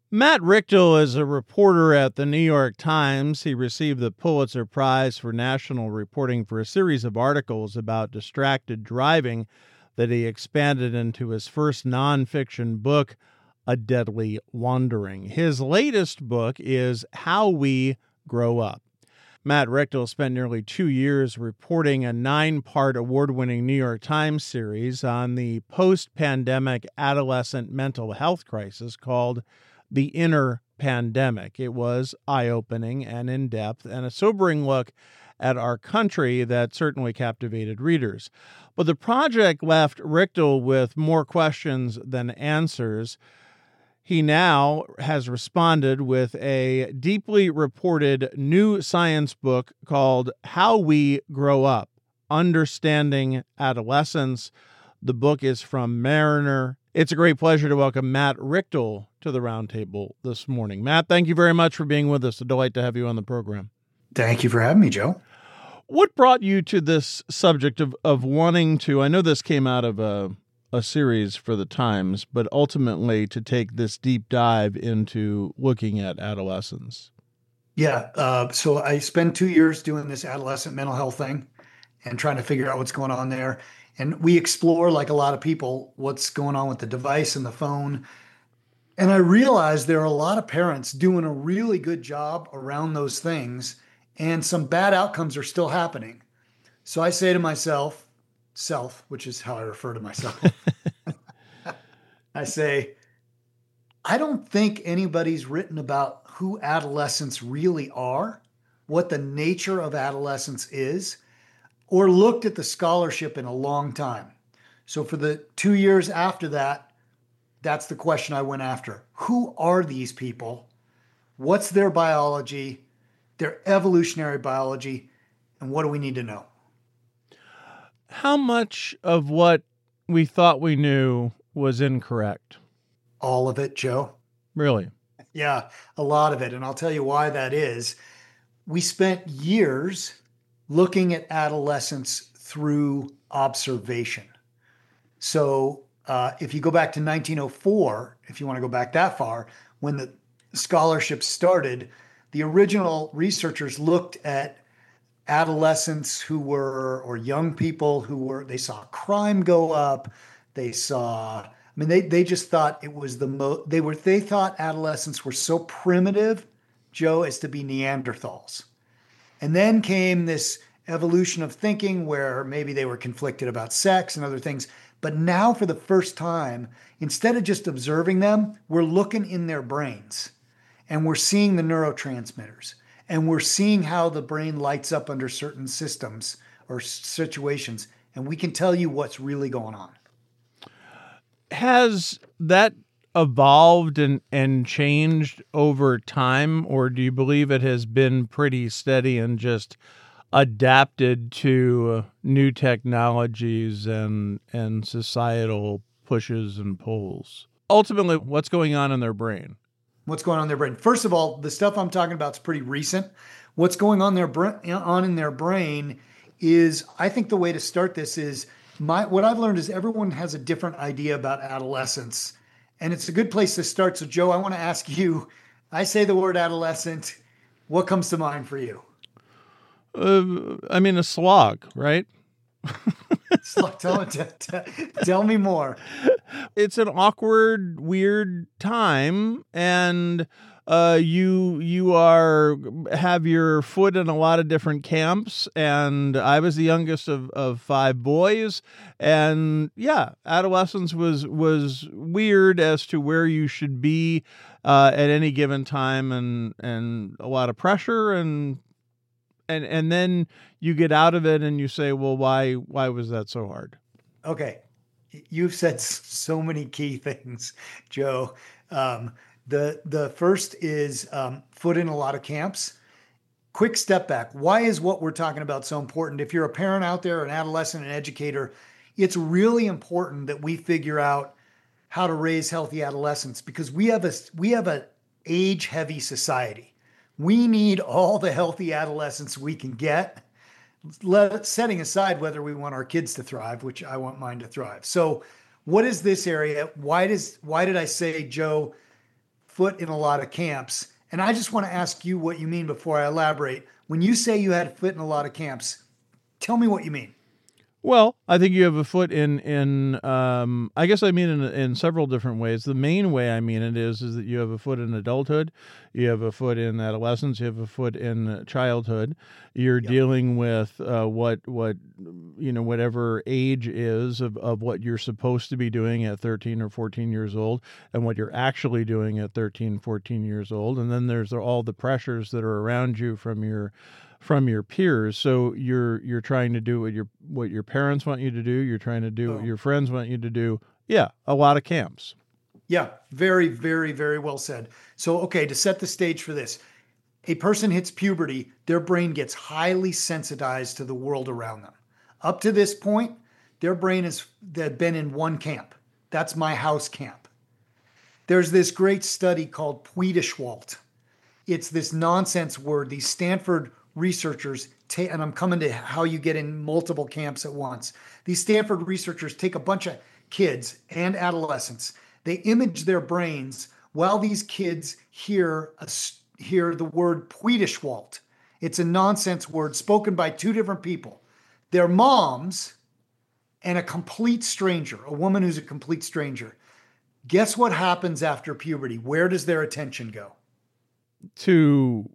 Matt Richtel is a reporter at the New York Times. He received the Pulitzer Prize for national reporting for a series of articles about distracted driving that he expanded into his first nonfiction book, A Deadly Wandering. His latest book is How We Grow Up. Matt Richtel spent nearly 2 years reporting a 9-part award-winning New York Times series on the post-pandemic adolescent mental health crisis called The Inner Pandemic. It was eye-opening and in-depth and a sobering look at our country that certainly captivated readers. But the project left Richtel with more questions than answers. He now has responded with a deeply reported new science book called How We Grow Up, Understanding Adolescence. The book is from Mariner. It's a great pleasure to welcome Matt Richtel to the roundtable this morning. Matt, thank you very much for being with us. A delight to have you on the program. Thank you for having me, Joe. What brought you to this subject of wanting to, I know this came out of a series for the Times, but ultimately to take this deep dive into looking at adolescence? Yeah. So I spent 2 years doing this adolescent mental health thing and trying to figure out what's going on there. And we explore, like a lot of people, what's going on with the device and the phone. And I realized there are a lot of parents doing a really good job around those things, and some bad outcomes are still happening. So I say to myself, which is how I refer to myself, I say, I don't think anybody's written about who adolescents really are, what the nature of adolescence is, or looked at the scholarship in a long time. So for the 2 years after that, that's the question I went after. Who are these people? What's their biology, their evolutionary biology, and what do we need to know? How much of what we thought we knew was incorrect? All of it, Joe. Really? Yeah, a lot of it. And I'll tell you why that is. We spent years looking at adolescence through observation. So if you go back to 1904, if you want to go back that far, when the scholarship started, the original researchers looked at adolescents who were, or young people who were, they saw crime go up. They just thought it was they thought adolescents were so primitive, Joe, as to be Neanderthals. And then came this evolution of thinking where maybe they were conflicted about sex and other things. But now for the first time, instead of just observing them, we're looking in their brains and we're seeing the neurotransmitters. And we're seeing how the brain lights up under certain systems or situations. And we can tell you what's really going on. Has that evolved and changed over time, or do you believe it has been pretty steady and just adapted to new technologies and societal pushes and pulls? Ultimately, what's going on in their brain? What's going on in their brain? First of all, the stuff I'm talking about is pretty recent. What's going on in their brain is, I think the way to start this is, what I've learned is everyone has a different idea about adolescence. And it's a good place to start. So Joe, I want to ask you, I say the word adolescent, what comes to mind for you? A slog, right? Tell me more. It's an awkward, weird time, and you have your foot in a lot of different camps. And I was the youngest of 5 boys, and yeah, adolescence was weird as to where you should be at any given time, and a lot of pressure and then you get out of it and you say, well, why was that so hard? Okay. You've said so many key things, Joe. The first is foot in a lot of camps. Quick step back. Why is what we're talking about so important? If you're a parent out there, an adolescent, an educator, it's really important that we figure out how to raise healthy adolescents, because we have a age-heavy society. We need all the healthy adolescents we can get, setting aside whether we want our kids to thrive, which I want mine to thrive. So what is this area? Why did I say, Joe, foot in a lot of camps. And I just want to ask you what you mean before I elaborate. When you say you had a foot in a lot of camps, tell me what you mean. Well, I think you have a foot I guess I mean in several different ways. The main way I mean it is that you have a foot in adulthood, you have a foot in adolescence, you have a foot in childhood. You're dealing with whatever age is of what you're supposed to be doing at 13 or 14 years old and what you're actually doing at 13, 14 years old. And then there's all the pressures that are around you from your peers. So you're trying to do what your parents want you to do. You're trying to do what your friends want you to do. Yeah, a lot of camps. Yeah, very, very, very well said. So, okay, to set the stage for this, a person hits puberty, their brain gets highly sensitized to the world around them. Up to this point, their brain has been in one camp. That's my house camp. There's this great study called Puideschwalt. It's this nonsense word. These Stanford researchers take, and I'm coming to how you get in multiple camps at once. These Stanford researchers take a bunch of kids and adolescents. They image their brains while these kids hear the word Puideschwalt. It's a nonsense word spoken by two different people. Their moms and a complete stranger, a woman who's a complete stranger. Guess what happens after puberty? Where does their attention go? To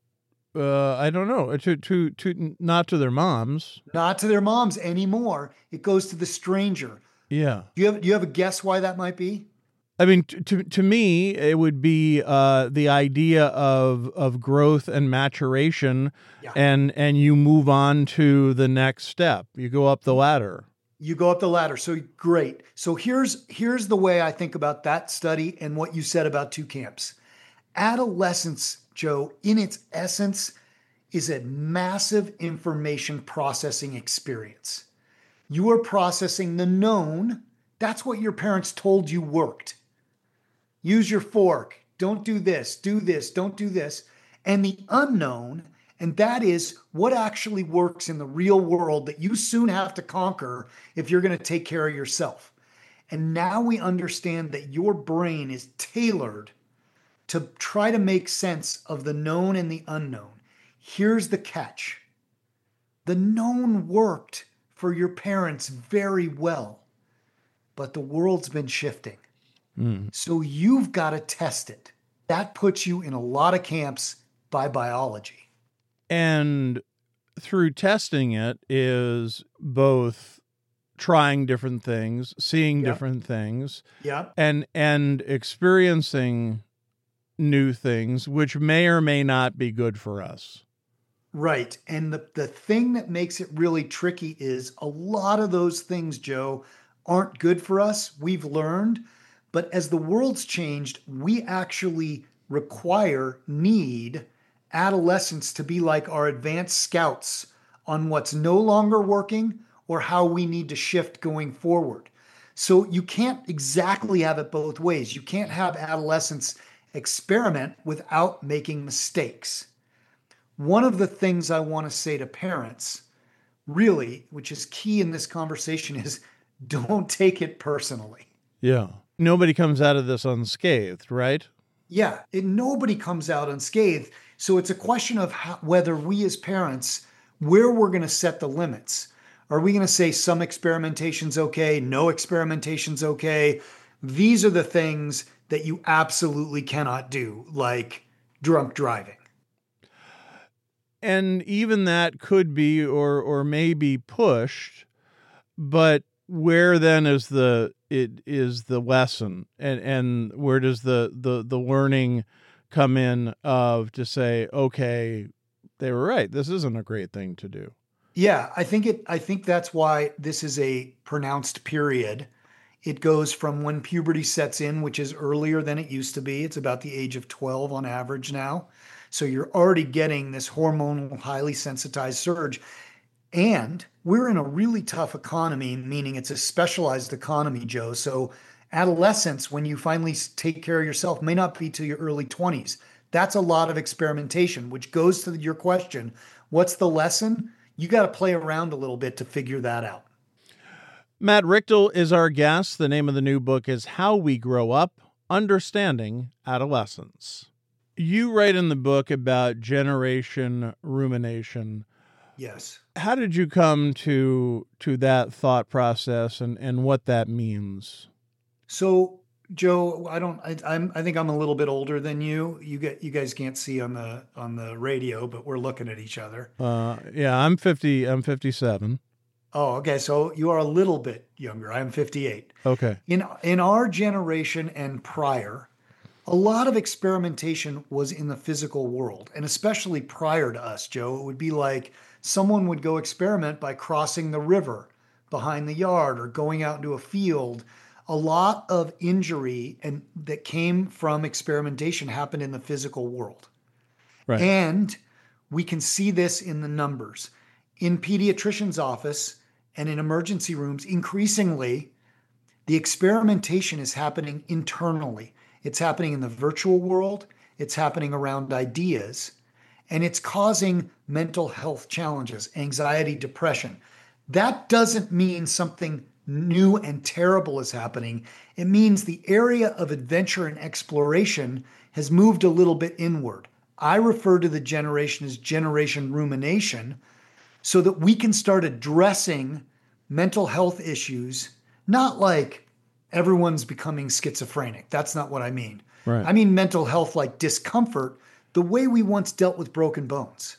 I don't know, to not to their moms. Not to their moms anymore. It goes to the stranger. Yeah. Do you have a guess why that might be? I mean, to me, it would be the idea of growth and maturation, and you move on to the next step. You go up the ladder. You go up the ladder. So great. So here's the way I think about that study and what you said about two camps. Adolescence, Joe, in its essence, is a massive information processing experience. You are processing the known. That's what your parents told you worked. Use your fork. Don't do this, don't do this. And the unknown, and that is what actually works in the real world that you soon have to conquer if you're going to take care of yourself. And now we understand that your brain is tailored to try to make sense of the known and the unknown. Here's the catch. The known worked for your parents very well, but the world's been shifting. So you've got to test it. That puts you in a lot of camps by biology. And through testing it is both trying different things, seeing different things, and experiencing new things, which may or may not be good for us. Right. And the thing that makes it really tricky is a lot of those things, Joe, aren't good for us. We've learned. But as the world's changed, we actually need adolescents to be like our advanced scouts on what's no longer working or how we need to shift going forward. So you can't exactly have it both ways. You can't have adolescents experiment without making mistakes. One of the things I want to say to parents, really, which is key in this conversation, is don't take it personally. Yeah. Nobody comes out of this unscathed, right? Yeah. Nobody comes out unscathed. So it's a question of whether we as parents, where we're going to set the limits. Are we going to say some experimentation's okay, no experimentation's okay? These are the things that you absolutely cannot do, like drunk driving. And even that could be or may be pushed, but where then is the lesson, and where does the learning come in of to say, okay, they were right, this isn't a great thing to do? Yeah, I think that's why this is a pronounced period. It goes from when puberty sets in, which is earlier than it used to be. It's about the age of 12 on average now. So you're already getting this hormonal, highly sensitized surge. And we're in a really tough economy, meaning it's a specialized economy, Joe. So adolescence, when you finally take care of yourself, may not be till your early 20s. That's a lot of experimentation, which goes to your question, what's the lesson? You got to play around a little bit to figure that out. Matt Richtel is our guest. The name of the new book is How We Grow Up: Understanding Adolescence. You write in the book about generation rumination. Yes. How did you come to that thought process and what that means? So, Joe, I think I'm a little bit older than you. You guys can't see on the radio, but we're looking at each other. Yeah, I'm 50. I'm 57. Oh, okay. So you are a little bit younger. I'm 58. Okay. In our generation and prior, a lot of experimentation was in the physical world, and especially prior to us, Joe. It would be like someone would go experiment by crossing the river behind the yard or going out into a field. A lot of injury and that came from experimentation happened in the physical world. Right. And we can see this in the numbers. In pediatrician's office and in emergency rooms, increasingly, the experimentation is happening internally. It's happening in the virtual world, it's happening around ideas, and it's causing mental health challenges, anxiety, depression. That doesn't mean something new and terrible is happening. It means the area of adventure and exploration has moved a little bit inward. I refer to the generation as generation rumination so that we can start addressing mental health issues, not like everyone's becoming schizophrenic. That's not what I mean. Right. I mean mental health like discomfort, the way we once dealt with broken bones.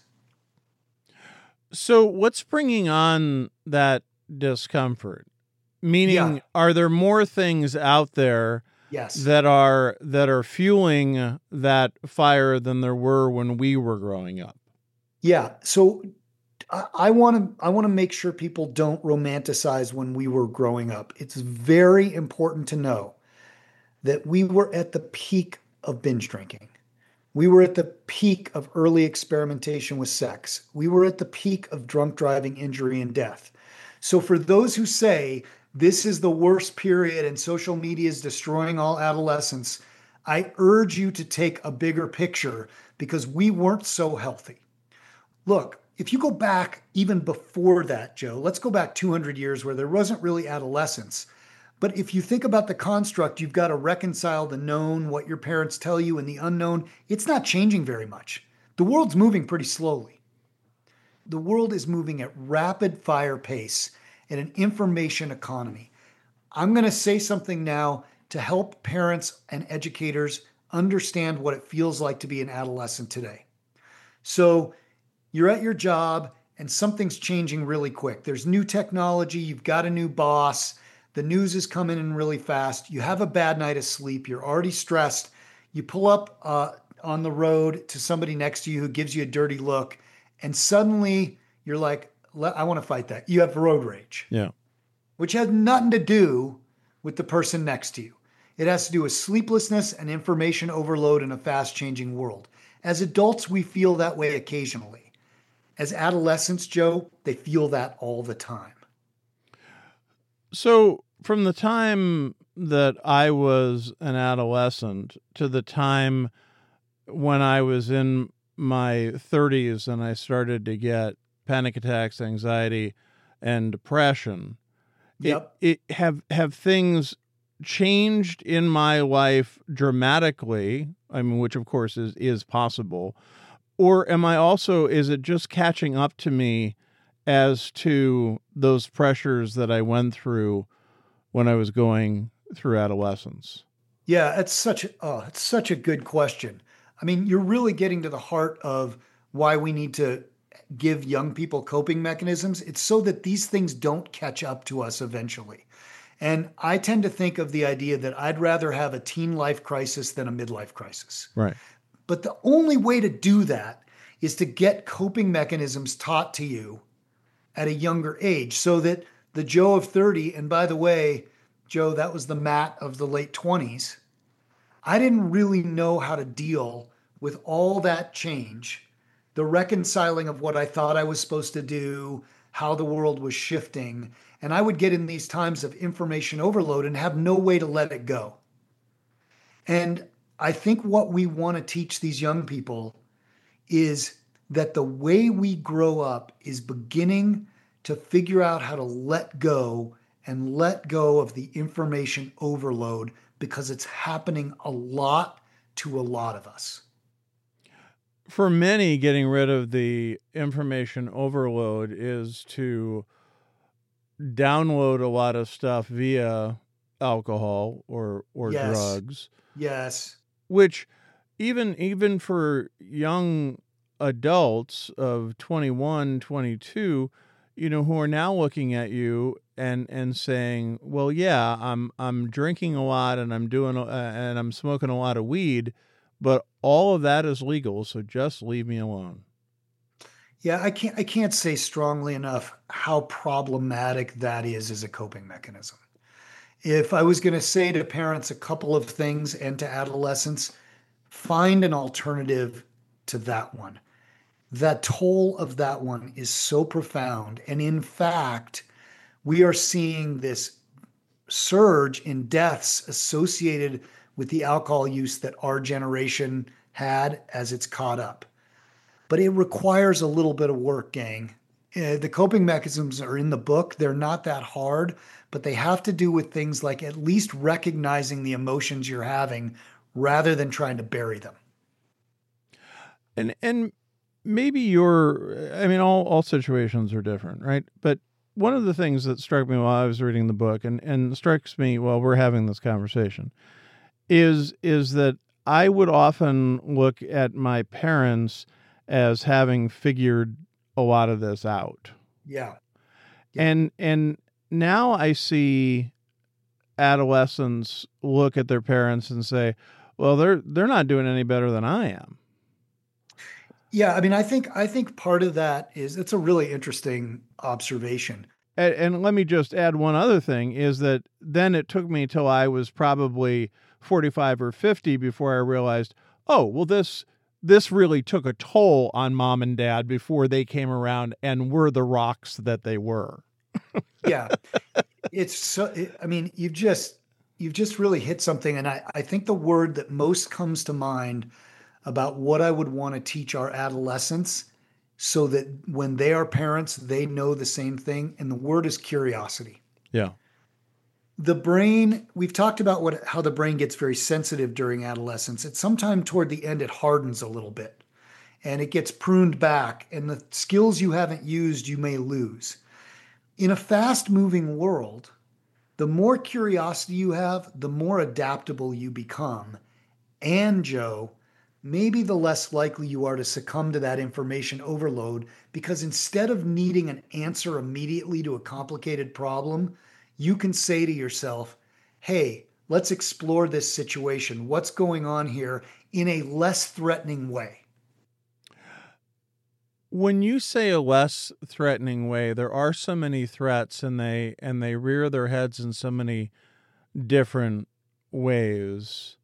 So what's bringing on that discomfort? Meaning, Yeah. are there more things out there Yes. that are fueling that fire than there were when we were growing up? Yeah. So I want to make sure people don't romanticize when we were growing up. It's very important to know that we were at the peak of binge drinking. We were at the peak of early experimentation with sex. We were at the peak of drunk driving, injury, and death. So for those who say this is the worst period and social media is destroying all adolescence, I urge you to take a bigger picture because we weren't so healthy. Look, if you go back even before that, Joe, let's go back 200 years where there wasn't really adolescence. But if you think about the construct, you've got to reconcile the known, what your parents tell you, and the unknown. It's not changing very much. The world's moving pretty slowly. The world is moving at rapid fire pace in an information economy. I'm going to say something now to help parents and educators understand what it feels like to be an adolescent today. So you're at your job and something's changing really quick. There's new technology, you've got a new boss, the news is coming in really fast, you have a bad night of sleep, you're already stressed, you pull up on the road to somebody next to you who gives you a dirty look, and suddenly you're like, I want to fight that. You have road rage. Yeah. Which has nothing to do with the person next to you. It has to do with sleeplessness and information overload in a fast-changing world. As adults, we feel that way occasionally. As adolescents, Joe, they feel that all the time. So from the time that I was an adolescent to the time when I was in my 30s and I started to get panic attacks, anxiety, and depression. Yep. Have things changed in my life dramatically? I mean, which of course is possible. Or is it just catching up to me as to those pressures that I went through when I was going through adolescence? Yeah, it's such a good question. I mean, you're really getting to the heart of why we need to give young people coping mechanisms. It's so that these things don't catch up to us eventually. And I tend to think of the idea that I'd rather have a teen life crisis than a midlife crisis. Right. But the only way to do that is to get coping mechanisms taught to you at a younger age so that the Joe of 30, and by the way, Joe, that was the Matt of the late 20s, I didn't really know how to deal with all that change, the reconciling of what I thought I was supposed to do, how the world was shifting. And I would get in these times of information overload and have no way to let it go. And I think what we want to teach these young people is that the way we grow up is beginning to figure out how to let go and let go of the information overload because it's happening a lot to a lot of us. For many, getting rid of the information overload is to download a lot of stuff via alcohol or Yes. drugs, Yes. which even for young adults of 21, 22, who are now looking at you and saying, well, yeah, I'm drinking a lot and and I'm smoking a lot of weed, but all of that is legal, so just leave me alone. Yeah, I can't say strongly enough how problematic that is as a coping mechanism. If I was going to say to parents a couple of things and to adolescents, find an alternative to that one. That toll of that one is so profound. And in fact, we are seeing this surge in deaths associated with the alcohol use that our generation had as it's caught up. But it requires a little bit of work, gang. The coping mechanisms are in the book. They're not that hard, but they have to do with things like at least recognizing the emotions you're having rather than trying to bury them. And maybe all situations are different, right? But one of the things that struck me while I was reading the book and strikes me while we're having this conversation is that I would often look at my parents as having figured a lot of this out. Yeah. And now I see adolescents look at their parents and say, well, they're not doing any better than I am. Yeah, I mean, I think part of that is it's a really interesting observation. And let me just add one other thing is that then it took me till I was probably 45 or 50 before I realized, oh, well, this really took a toll on mom and dad before they came around and were the rocks that they were. Yeah, it's so. I mean, you've just really hit something, and I think the word that most comes to mind about what I would want to teach our adolescents so that when they are parents, they know the same thing. And the word is curiosity. Yeah. The brain, we've talked about how the brain gets very sensitive during adolescence. At some time toward the end, it hardens a little bit and it gets pruned back. And the skills you haven't used, you may lose. In a fast moving world, the more curiosity you have, the more adaptable you become. And Joe, maybe the less likely you are to succumb to that information overload because instead of needing an answer immediately to a complicated problem, you can say to yourself, hey, let's explore this situation. What's going on here in a less threatening way? When you say a less threatening way, there are so many threats and they rear their heads in so many different ways.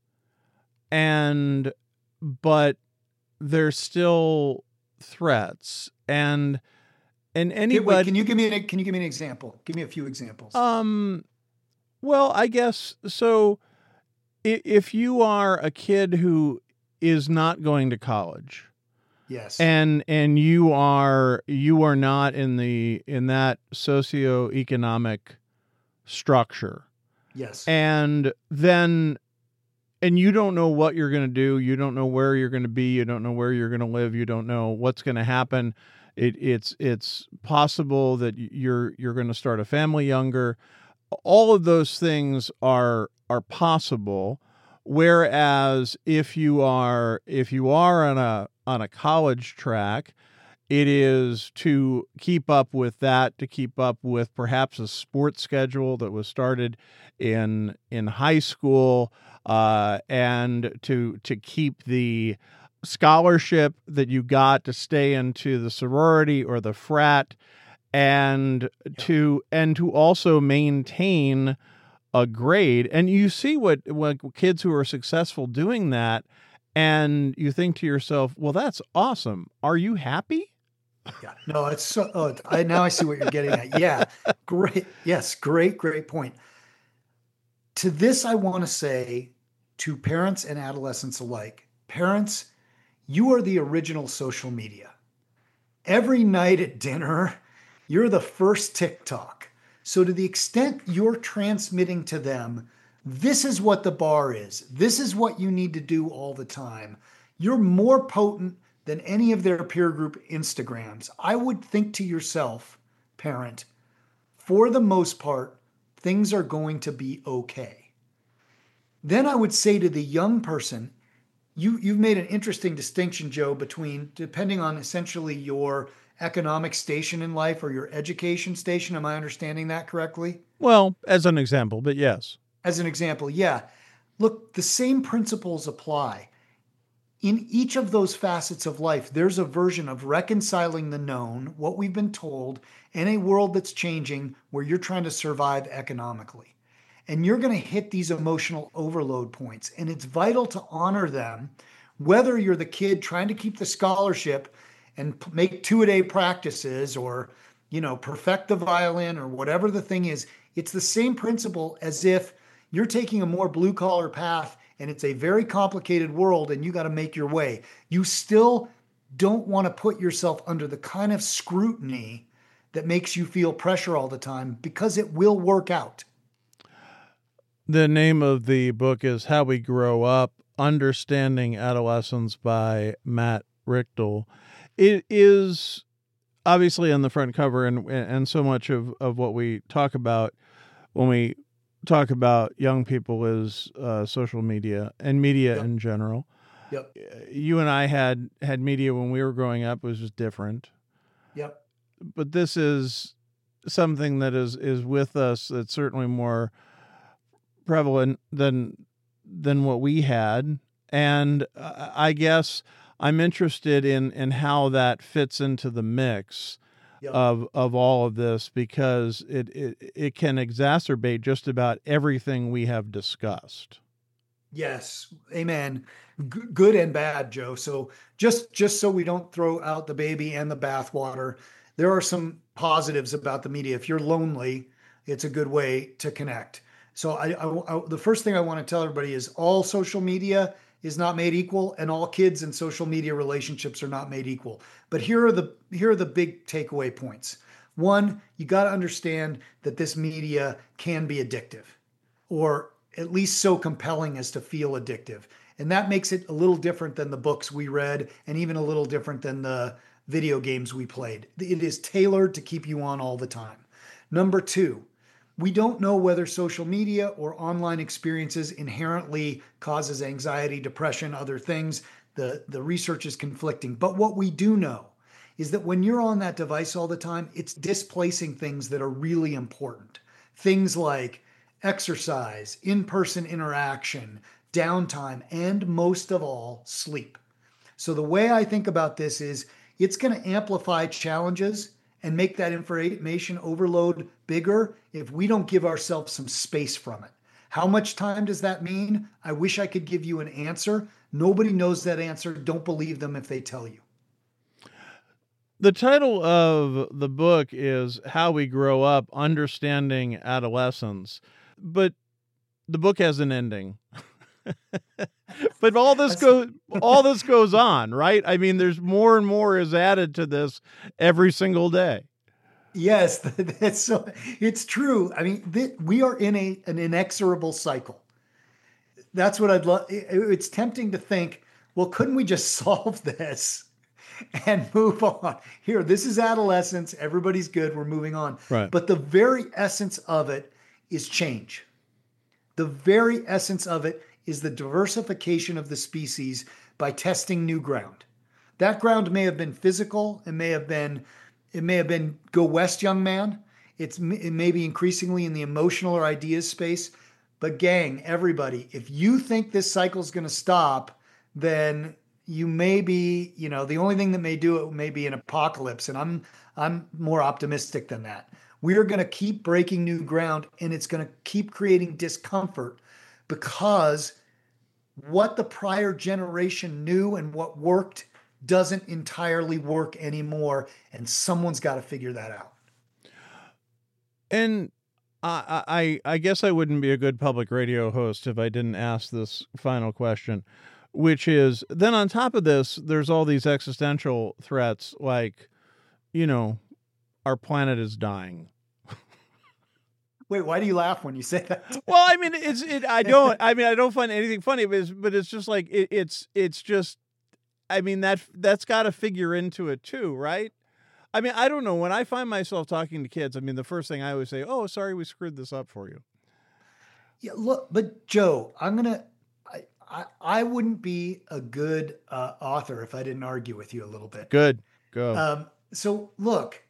But they're still threats. And anybody, Wait, can you give me an example? Give me a few examples. well, I guess so. If you are a kid who is not going to college, Yes. and you are not in that socioeconomic structure, Yes. and you don't know what you're going to do, you don't know where you're going to be, you don't know where you're going to live, you don't know what's going to happen. It's possible that you're going to start a family younger. All of those things are possible. Whereas if you are on a college track, it is to keep up with that, to keep up with perhaps a sports schedule that was started in high school, and to keep the scholarship that you got to stay into the sorority or the frat, and to also maintain a grade. And you see what kids who are successful doing that, and you think to yourself, well, that's awesome. Are you happy? Yeah. No, it's so. Oh, now I see what you're getting at. Yeah. Great. Yes. Great point. To this, I want to say to parents and adolescents alike, parents, you are the original social media. Every night at dinner, you're the first TikTok. So to the extent you're transmitting to them This is what the bar is. This is what you need to do all the time. You're more potent than any of their peer group Instagrams. I would think to yourself, parent, for the most part, things are going to be okay. Then I would say to the young person, you've made an interesting distinction, Joe, between depending on essentially your economic station in life or your education station. Am I understanding that correctly? Well, as an example, but yes. As an example, yeah. Look, the same principles apply. In each of those facets of life, there's a version of reconciling the known, what we've been told, in a world that's changing where you're trying to survive economically. And you're going to hit these emotional overload points. And it's vital to honor them, whether you're the kid trying to keep the scholarship and make two-a-day practices or, perfect the violin or whatever the thing is. It's the same principle as if you're taking a more blue-collar path and it's a very complicated world and you got to make your way. You still don't want to put yourself under the kind of scrutiny that makes you feel pressure all the time, because it will work out. The name of the book is How We Grow Up, Understanding Adolescence by Matt Richtel. It is obviously on the front cover, and so much of what we talk about when we talk about young people is social media and media Yep. in general. Yep. You and I had media when we were growing up. It was just different. Yep. But this is something that is with us that's certainly more prevalent than what we had. And I guess I'm interested in how that fits into the mix Yep. of all of this, because it can exacerbate just about everything we have discussed. Yes. Amen. Good and bad, Joe. So just so we don't throw out the baby and the bathwater, there are some positives about the media. If you're lonely, it's a good way to connect. So the first thing I want to tell everybody is all social media is not made equal, and all kids and social media relationships are not made equal. But here are the big takeaway points. One, you got to understand that this media can be addictive, or at least so compelling as to feel addictive. And that makes it a little different than the books we read, and even a little different than the video games we played. It is tailored to keep you on all the time. Number two, we don't know whether social media or online experiences inherently causes anxiety, depression, other things. The research is conflicting. But what we do know is that when you're on that device all the time, it's displacing things that are really important. Things like exercise, in-person interaction, downtime, and most of all, sleep. So the way I think about this is it's going to amplify challenges and make that information overload bigger if we don't give ourselves some space from it. How much time does that mean? I wish I could give you an answer. Nobody knows that answer. Don't believe them if they tell you. The title of the book is How We Grow Up, Understanding Adolescence. But the book has an ending. But all this goes on, right? I mean, there's more and more is added to this every single day. Yes, it's true. I mean, we are in an inexorable cycle. That's what I'd love. It's tempting to think, well, couldn't we just solve this and move on? Here, this is adolescence. Everybody's good. We're moving on. Right. But the very essence of it is change. The very essence of it is the diversification of the species by testing new ground. That ground may have been physical. It may have been go west, young man. It may be increasingly in the emotional or ideas space. But gang, everybody, if you think this cycle is going to stop, then you may be, the only thing that may do it may be an apocalypse. And I'm more optimistic than that. We're going to keep breaking new ground, and it's going to keep creating discomfort, because what the prior generation knew and what worked doesn't entirely work anymore, and someone's got to figure that out. And I guess I wouldn't be a good public radio host if I didn't ask this final question, which is, then on top of this, there's all these existential threats like, our planet is dying. Wait, why do you laugh when you say that? Well, I mean, I don't find anything funny, but it's just like, it's just, I mean, that's got to figure into it too, right? I mean, I don't know. When I find myself talking to kids, I mean, the first thing I always say, "Oh, sorry, we screwed this up for you." Yeah, look, but Joe, I wouldn't be a good author if I didn't argue with you a little bit. Good. Go. So look,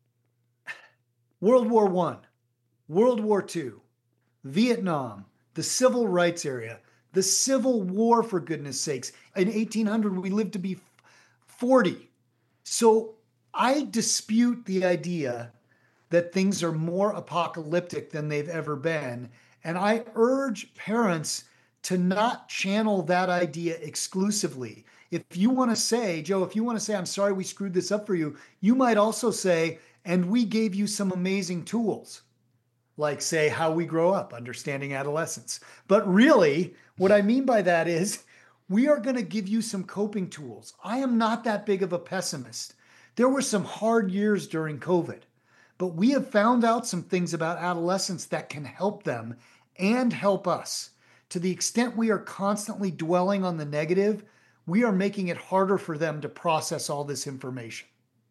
World War One, World War Two, Vietnam, the civil rights area, the Civil War, for goodness sakes. In 1800, we lived to be 40. So I dispute the idea that things are more apocalyptic than they've ever been. And I urge parents to not channel that idea exclusively. If you want to say, Joe, if you want to say, I'm sorry we screwed this up for you, you might also say, and we gave you some amazing tools, like, say, How We Grow Up, Understanding Adolescence. But really, what I mean by that is we are going to give you some coping tools. I am not that big of a pessimist. There were some hard years during COVID, but we have found out some things about adolescents that can help them and help us. To the extent we are constantly dwelling on the negative, we are making it harder for them to process all this information.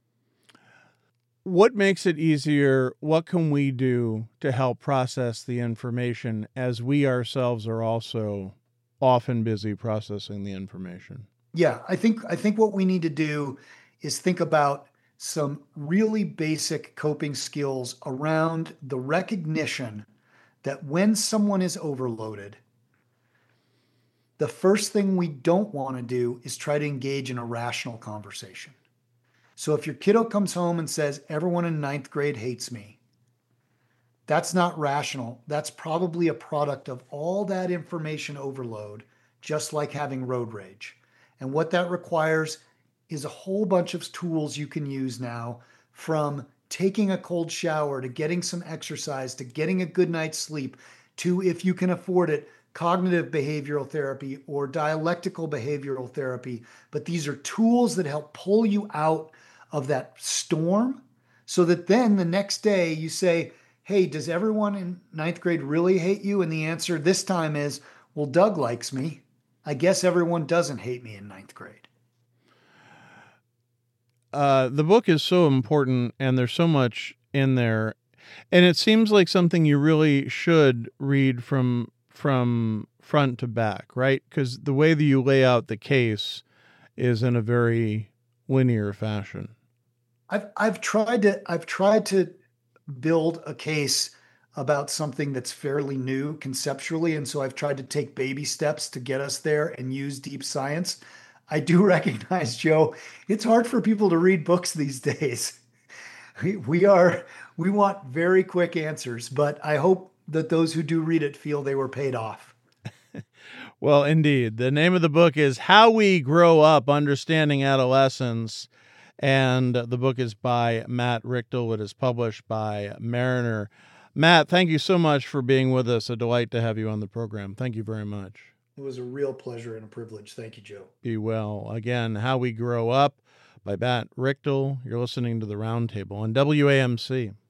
What makes it easier? What can we do to help process the information as we ourselves are also often busy processing the information? Yeah, I think what we need to do is think about some really basic coping skills around the recognition that when someone is overloaded, the first thing we don't want to do is try to engage in a rational conversation. So if your kiddo comes home and says, everyone in ninth grade hates me, that's not rational. That's probably a product of all that information overload, just like having road rage. And what that requires is a whole bunch of tools you can use now, from taking a cold shower to getting some exercise to getting a good night's sleep to, if you can afford it, cognitive behavioral therapy or dialectical behavioral therapy. But these are tools that help pull you out of that storm so that then the next day you say, hey, does everyone in ninth grade really hate you? And the answer this time is, well, Doug likes me. I guess everyone doesn't hate me in ninth grade. The book is so important, and there's so much in there, and it seems like something you really should read from front to back, right? Because the way that you lay out the case is in a very linear fashion. I've tried to build a case about something that's fairly new conceptually, and so I've tried to take baby steps to get us there and use deep science. I do recognize, Joe, it's hard for people to read books these days. We want very quick answers, but I hope that those who do read it feel they were paid off. Well, indeed. The name of the book is How We Grow Up, Understanding Adolescence. And the book is by Matt Richtel. It is published by Mariner. Matt, thank you so much for being with us. A delight to have you on the program. Thank you very much. It was a real pleasure and a privilege. Thank you, Joe. Be well. Again, How We Grow Up by Matt Richtel. You're listening to The Roundtable on WAMC.